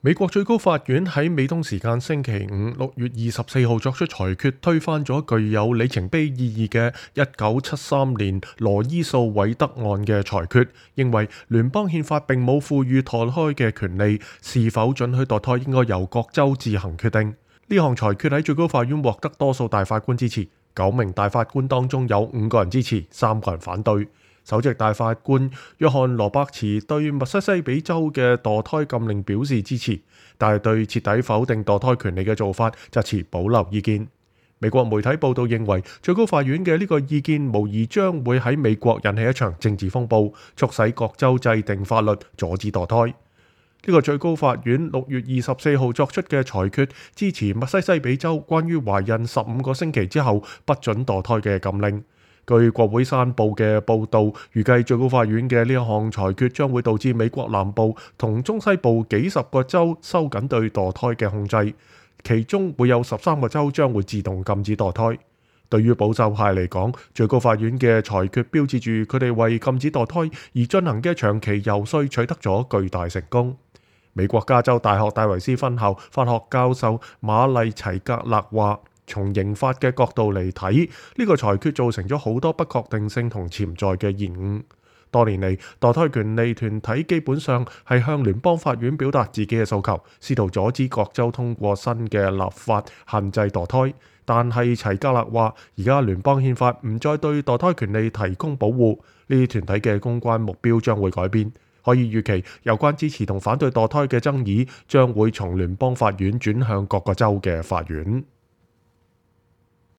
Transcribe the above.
美國最高法院喺美東時間星期五6月24號作出裁決，推翻咗具有里程碑意義嘅1973年羅伊訴韋德案嘅裁決，認為聯邦憲法並冇賦予墮胎嘅權利，是否准許墮胎應該由各州自行決定。呢項裁決喺最高法院獲得多數大法官支持，9名大法官當中有5個人支持，3個人反對。首席大法官約翰羅伯茨對密西西比州嘅墮胎禁令表示支持，但係對徹底否定墮胎權利嘅做法就持保留意見。美國媒體報道認為，最高法院嘅呢個意見無疑將會喺美國引起一場政治風暴，促使各州制定法律阻止墮胎。呢個最高法院6月24號作出嘅裁決，支持密西西比州關於懷孕15個星期之後不准墮胎嘅禁令。據國會山報嘅報導，預計最高法院嘅呢一項裁決將會導致美國南部同中西部幾十個州收緊對墮胎嘅控制，其中會有13個州將會自動禁止墮胎。對於保守派嚟講，最高法院嘅裁決標誌住佢哋為禁止墮胎而進行嘅長期游說取得咗巨大成功。美國加州大學戴維斯分校法學教授瑪麗齊格勒話，從刑法嘅角度嚟睇，呢個裁決造成咗好多不確定性同潛在嘅延誤。多年嚟，墮胎權利團體基本上係向聯邦法院表達自己嘅訴求，試圖阻止各州通過新嘅立法限制墮胎。但係齊格勒話，而家聯邦憲法唔再對墮胎權利提供保護，呢啲團體嘅公關目標將會改變。可以預期，有關支持同反對墮胎嘅爭議將會從聯邦法院轉向各個州嘅法院。